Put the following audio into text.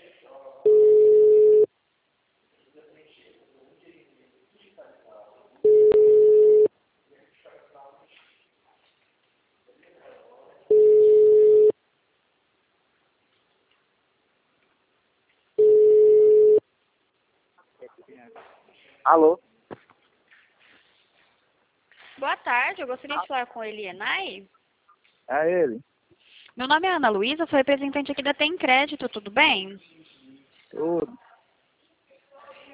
Alô? Boa tarde, eu gostaria de falar com o Elienay. É ele? Meu nome é Ana Luísa, sou representante aqui da Tem Crédito, tudo bem? Tudo.